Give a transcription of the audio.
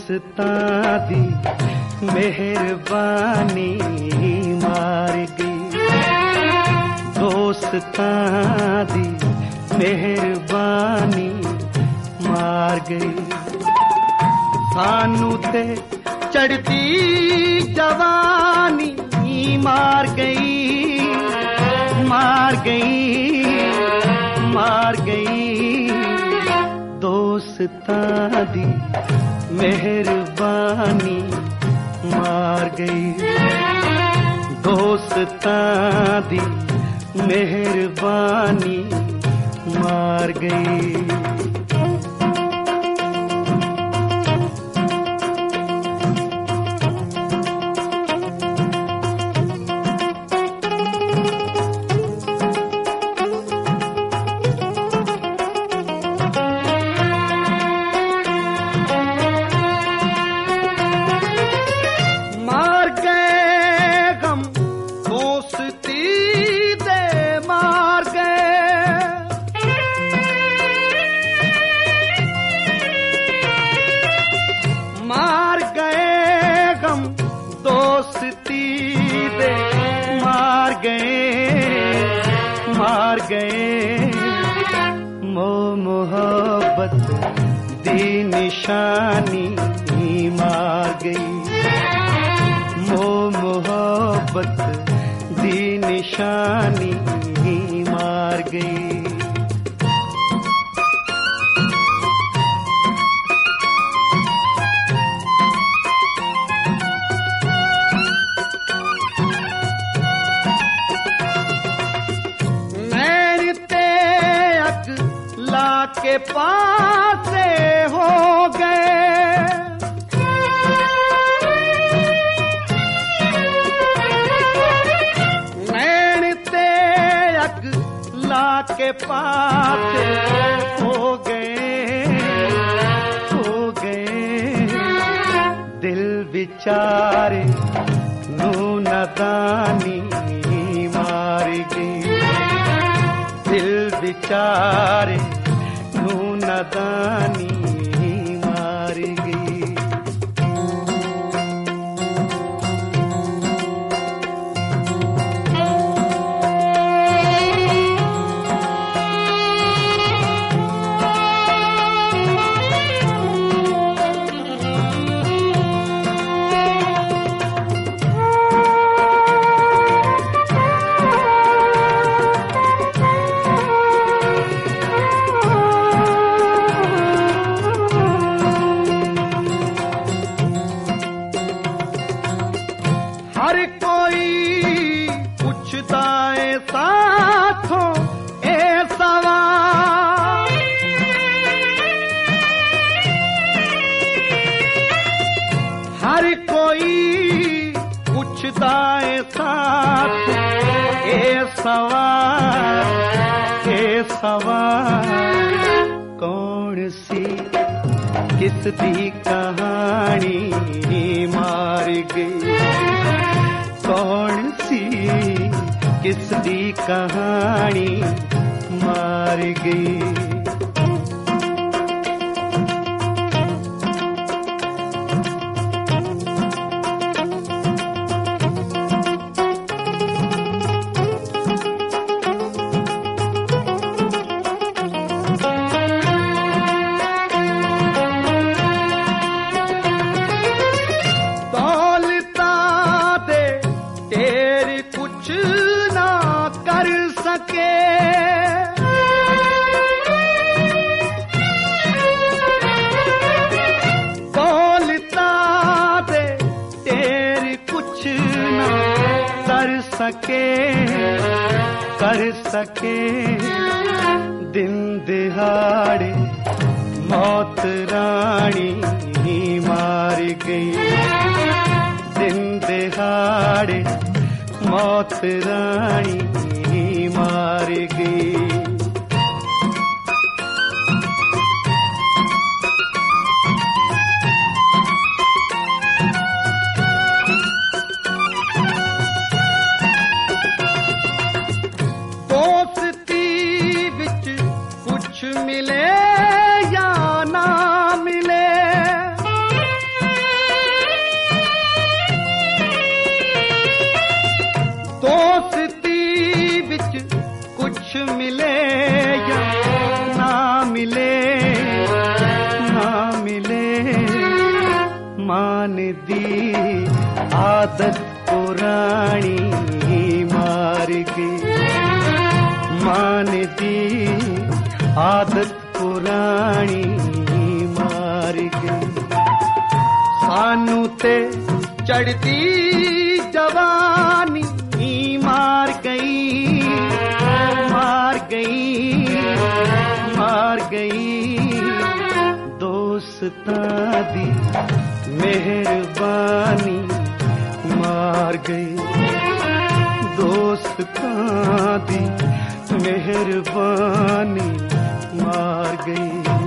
दोस्तां दी मेहरबानी मार गई, दोस्तां दी मेहरबानी मार गई। सानू ते चढ़ती जवानी मार गई, मार गई, मार गई। दोस्तां दी मेहरबानी मार गई, दोस्तां दी मेहरबानी मार गई। मार गए मोहब्बत दी निशानी मार गई, मोहब्बत दी निशानी मार गई। के पास हो गए, नैन ते अकला के पास हो गए, हो गए। दिल बेचारे नू नादानी मार गई, दिल बेचारे नादानी मार गई। हर कोई पूछता है साथों ए सवाल, हर कोई पूछता है साथ ए सवाल, ए सवाल। कौन सी किस दी कहानी मार गई, कौन सी किस दी कहानी मार गई। बोलता दे तेरी कुछ न कर सके। दिन दिहाड़े मौत रानी मार गई, दिन दिहाड़े मौत रानी मार गई। मिले या ना मिले, मिले या ना मिले, ना मिले, मान दी आदत पुरानी मार गई, मान दी आदत पुरानी मार गई। सानू ते चढ़ती जवानी मार गई, मार गई, मार गई। दोस्तां दी मेहरबानी मार गई, दोस्तां दी मेहरबानी मार गई।